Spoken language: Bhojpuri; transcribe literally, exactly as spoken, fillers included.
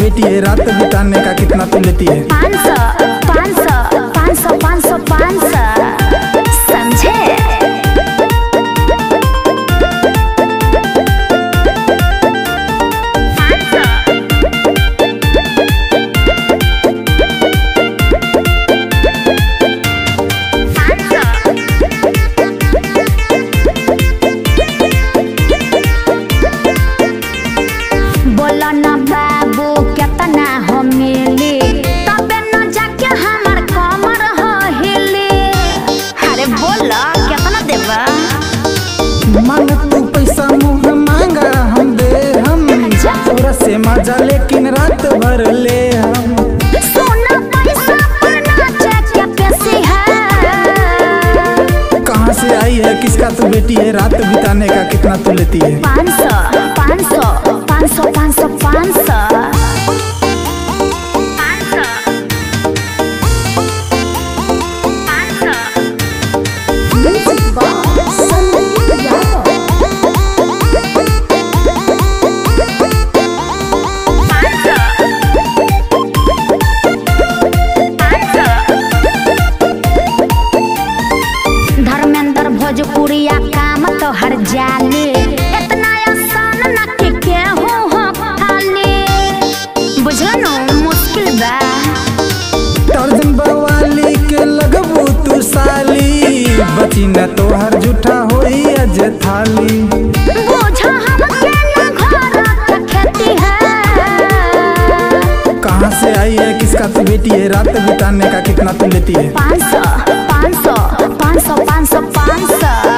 बेटी है, रात बिताने का कितना तू लेती है? पाँच सौ पाँच सौ पाँच सौ पाँच सौ पाँच सौ समझे? बोला ना बाबू कितना हो मिली, तबे न जाके हमार कमर हो हिली। अरे बोला कितना देबा? मांग तू पैसा मुँह मांगा हम दे हम, तोरा से मजा लेकिन रात भर ले हम। सोना पैसा पर नाचे क्या पैसे है? कहाँ से आई है, किसका तू बेटी है, रात बिताने का कितना तू लेती है? पाँच सौ पाँच सौ पाँच सौ पाँच सौ पाँच सौ धर्मेंद्र भोजपुरिया काम तो हर जाली, इतना आसान न कि केहू हो खाली। बुझलो न मुश्किल बा। टार्जन बवाली के लगबू तू साली, बची न तो हर झूठा होई अज थाली। बोझा हमके न घर के खेती है। कहाँ से आई है, किसका तू बेटी है, रात बिताने का कितना तू लेती है? पाँच सौ पाँच सौ पाँच सौ पाँच सौ पाँच सौ